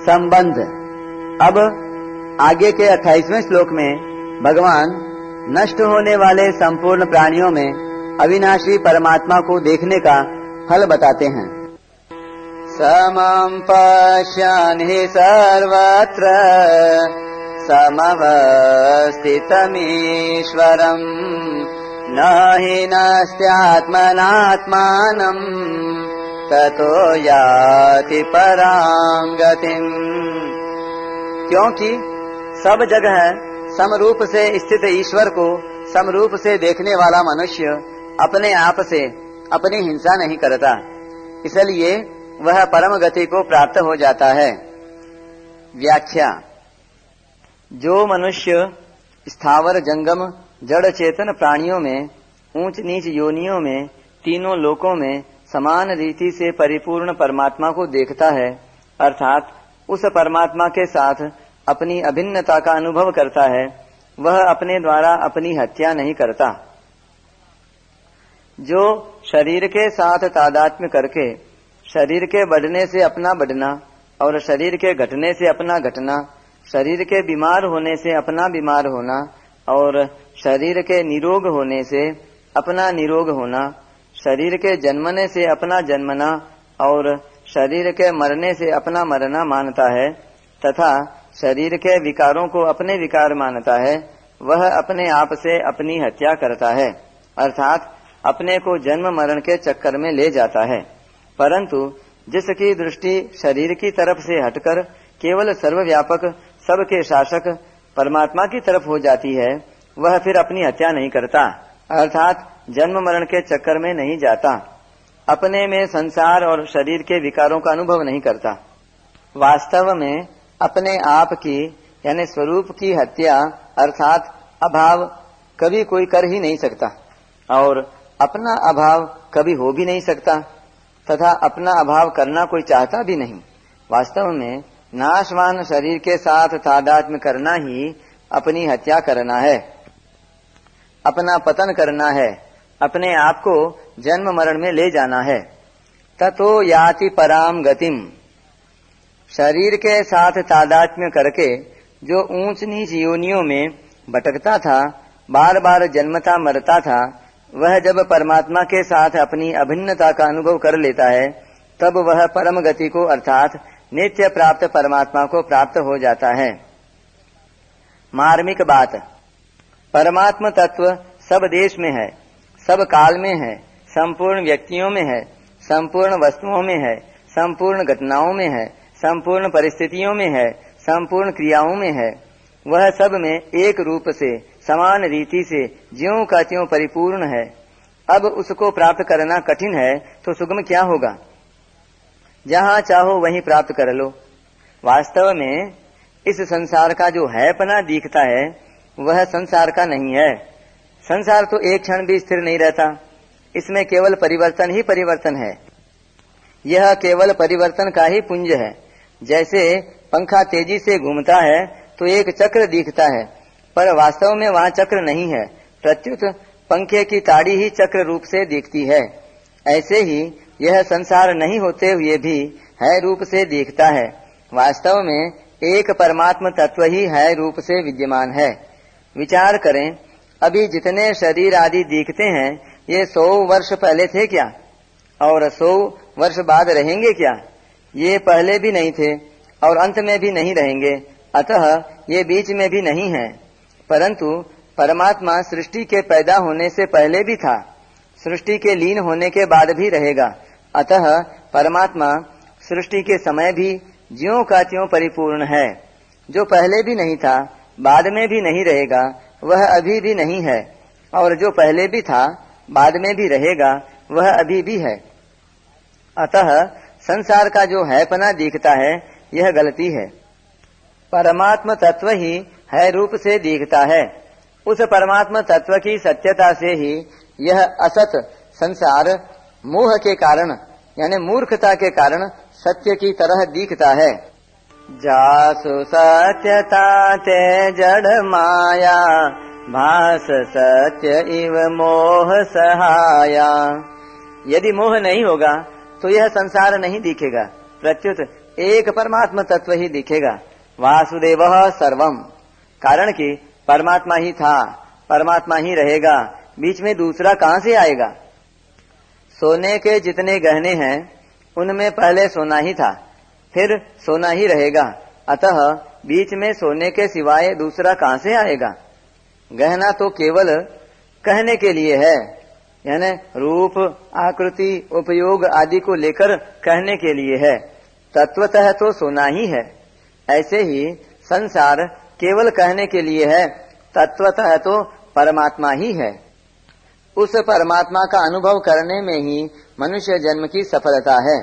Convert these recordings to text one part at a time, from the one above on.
संबंध। अब आगे के 28वें श्लोक में भगवान नष्ट होने वाले संपूर्ण प्राणियों में अविनाशी परमात्मा को देखने का फल बताते हैं। समं पश्यन् हि सर्वत्र समवस्थितमीश्वरम् न हि नस्त्यात्मनात्मानम् ततो याति परां गतिम्। क्योंकि सब जगह समरूप से स्थित ईश्वर को समरूप से देखने वाला मनुष्य अपने आप से अपनी हिंसा नहीं करता, इसलिए वह परम गति को प्राप्त हो जाता है। व्याख्या। जो मनुष्य स्थावर जंगम जड़ चेतन प्राणियों में ऊंच नीच योनियों में तीनों लोकों में समान रीति से परिपूर्ण परमात्मा को देखता है, अर्थात उस परमात्मा के साथ अपनी अभिन्नता का अनुभव करता है, वह अपने द्वारा अपनी हत्या नहीं करता। जो शरीर के साथ तादात्म्य करके शरीर के बढ़ने से अपना बढ़ना और शरीर के घटने से अपना घटना, शरीर के बीमार होने से अपना बीमार होना और शरीर के निरोग होने से अपना निरोग होना, शरीर के जन्मने से अपना जन्मना और शरीर के मरने से अपना मरना मानता है तथा शरीर के विकारों को अपने विकार मानता है, वह अपने आप से अपनी हत्या करता है, अर्थात अपने को जन्म मरण के चक्कर में ले जाता है। परंतु जिसकी दृष्टि शरीर की तरफ से हटकर केवल सर्वव्यापक सबके शासक परमात्मा की तरफ हो जाती है, वह फिर अपनी हत्या नहीं करता, अर्थात जन्म मरण के चक्कर में नहीं जाता, अपने में संसार और शरीर के विकारों का अनुभव नहीं करता। वास्तव में अपने आप की यानी स्वरूप की हत्या अर्थात अभाव कभी कोई कर ही नहीं सकता और अपना अभाव कभी हो भी नहीं सकता तथा अपना अभाव करना कोई चाहता भी नहीं। वास्तव में नाशवान शरीर के साथ तादात्म्य करना ही अपनी हत्या करना है, अपना पतन करना है, अपने आप को जन्म मरण में ले जाना है। ततो याति पराम गतिम। शरीर के साथ तादात्म्य करके जो ऊंच नीच योनियों में भटकता था, बार बार जन्मता मरता था, वह जब परमात्मा के साथ अपनी अभिन्नता का अनुभव कर लेता है, तब वह परम गति को अर्थात नित्य प्राप्त परमात्मा को प्राप्त हो जाता है। मार्मिक बात। परमात्म तत्व सब देश में है, सब काल में है, संपूर्ण व्यक्तियों में है, संपूर्ण वस्तुओं में है, संपूर्ण घटनाओं में है, संपूर्ण परिस्थितियों में है, संपूर्ण क्रियाओं में है। वह सब में एक रूप से समान रीति से ज्यों का त्यों परिपूर्ण है। अब उसको प्राप्त करना कठिन है तो सुगम क्या होगा? जहाँ चाहो वहीं प्राप्त कर लो। वास्तव में इस संसार का जो हैपना दिखता है वह संसार का नहीं है। संसार तो एक क्षण भी स्थिर नहीं रहता, इसमें केवल परिवर्तन ही परिवर्तन है। यह केवल परिवर्तन का ही पुंज है। जैसे पंखा तेजी से घूमता है तो एक चक्र दिखता है, पर वास्तव में वहाँ चक्र नहीं है, प्रत्युत पंखे की ताड़ी ही चक्र रूप से दिखती है। ऐसे ही यह संसार नहीं होते हुए भी है रूप से दिखता है। वास्तव में एक परमात्म तत्व ही है रूप से विद्यमान है। विचार करें, अभी जितने शरीर आदि दिखते हैं ये 100 वर्ष पहले थे क्या और 100 वर्ष बाद रहेंगे क्या? ये पहले भी नहीं थे और अंत में भी नहीं रहेंगे, अतः ये बीच में भी नहीं है। परंतु परमात्मा सृष्टि के पैदा होने से पहले भी था, सृष्टि के लीन होने के बाद भी रहेगा। अतः परमात्मा सृष्टि के समय भी ज्यों का त्यों परिपूर्ण है। जो पहले भी नहीं था, बाद में भी नहीं रहेगा, वह अभी भी नहीं है, और जो पहले भी था, बाद में भी रहेगा, वह अभी भी है। अतः संसार का जो हैपना दिखता है यह गलती है। परमात्म तत्व ही है रूप से दिखता है। उस परमात्म तत्व की सत्यता से ही यह असत संसार मोह के कारण यानी मूर्खता के कारण सत्य की तरह दिखता है। जासु सत्यता ते जड़ माया भास सत्य इव मोह सहाया। यदि मोह नहीं होगा तो यह संसार नहीं दिखेगा, प्रत्युत एक परमात्मा तत्व ही दिखेगा। वासुदेवः सर्वम, कारण कि परमात्मा ही था, परमात्मा ही रहेगा, बीच में दूसरा कहां से आएगा। सोने के जितने गहने हैं उनमें पहले सोना ही था, फिर सोना ही रहेगा, अतः बीच में सोने के सिवाय दूसरा कहां से आएगा। गहना तो केवल कहने के लिए है, यानी रूप, आकृति, उपयोग आदि को लेकर कहने के लिए है, तत्वतः तो सोना ही है। ऐसे ही संसार केवल कहने के लिए है, तत्वतः तो परमात्मा ही है। उस परमात्मा का अनुभव करने में ही मनुष्य जन्म की सफलता है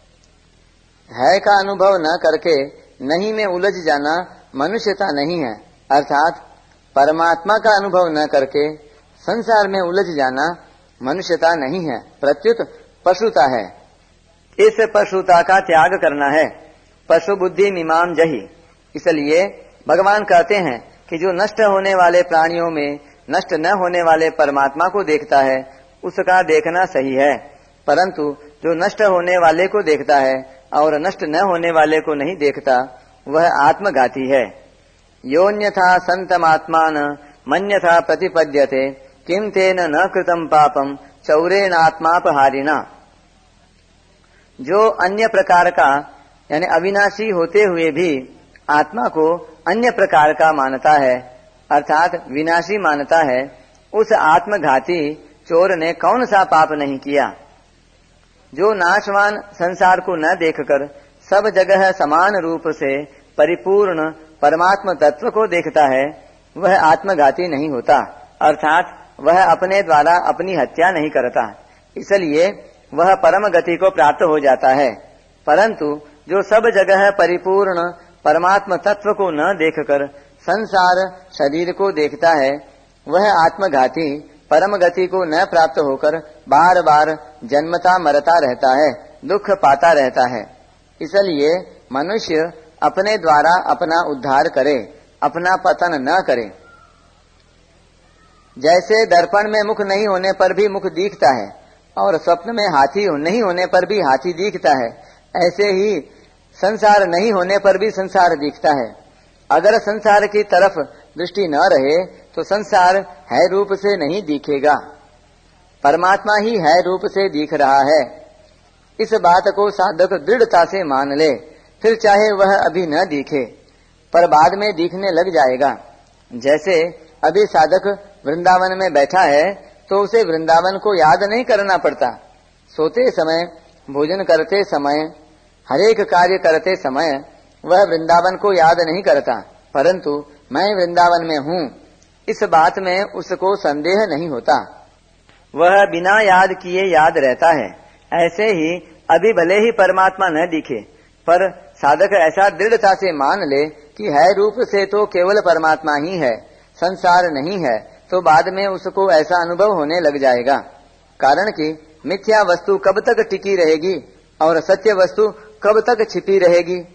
का अनुभव न करके नहीं में उलझ जाना मनुष्यता नहीं है, अर्थात परमात्मा का अनुभव न करके संसार में उलझ जाना मनुष्यता नहीं है, प्रत्युत पशुता है। इस पशुता का त्याग करना है। पशु बुद्धि मीमाम जही। इसलिए भगवान कहते हैं कि जो नष्ट होने वाले प्राणियों में नष्ट न होने वाले परमात्मा को देखता है उसका देखना सही है, परंतु जो नष्ट होने वाले को देखता है और नष्ट न होने वाले को नहीं देखता वह आत्मघाती है। योन्यथा संतमात्मान मन्यथा प्रतिपद्यते किम तेन न कृतम पापम चौरेणात्मापहारिणा। जो अन्य प्रकार का यानी अविनाशी होते हुए भी आत्मा को अन्य प्रकार का मानता है, अर्थात विनाशी मानता है, उस आत्मघाती चोर ने कौन सा पाप नहीं किया। जो नाशवान संसार को न देखकर सब जगह समान रूप से परिपूर्ण परमात्म तत्व को देखता है वह आत्मघाती नहीं होता, अर्थात वह अपने द्वारा अपनी हत्या नहीं करता, इसलिए वह परम गति को प्राप्त हो जाता है। परंतु जो सब जगह परिपूर्ण परमात्म तत्व को न देखकर संसार शरीर को देखता है वह आत्मघाती परम गति को न प्राप्त होकर बार बार जन्मता मरता रहता है, दुख पाता रहता है। इसलिए मनुष्य अपने द्वारा अपना उद्धार करे, अपना पतन न करे। जैसे दर्पण में मुख नहीं होने पर भी मुख दिखता है और स्वप्न में हाथी नहीं होने पर भी हाथी दिखता है, ऐसे ही संसार नहीं होने पर भी संसार दिखता है। अगर संसार की तरफ दृष्टि न रहे तो संसार है रूप से नहीं दिखेगा, परमात्मा ही है रूप से दिख रहा है। इस बात को साधक दृढ़ता से मान ले, फिर चाहे वह अभी न दिखे पर बाद में दिखने लग जाएगा। जैसे अभी साधक वृंदावन में बैठा है तो उसे वृंदावन को याद नहीं करना पड़ता। सोते समय, भोजन करते समय, हरेक कार्य करते समय वह वृंदावन को याद नहीं करता, परंतु मैं वृंदावन में हूँ इस बात में उसको संदेह नहीं होता, वह बिना याद किए याद रहता है। ऐसे ही अभी भले ही परमात्मा न दिखे पर साधक ऐसा दृढ़ता से मान ले कि है रूप से तो केवल परमात्मा ही है, संसार नहीं है, तो बाद में उसको ऐसा अनुभव होने लग जाएगा। कारण कि मिथ्या वस्तु कब तक टिकी रहेगी और सत्य वस्तु कब तक छिपी रहेगी।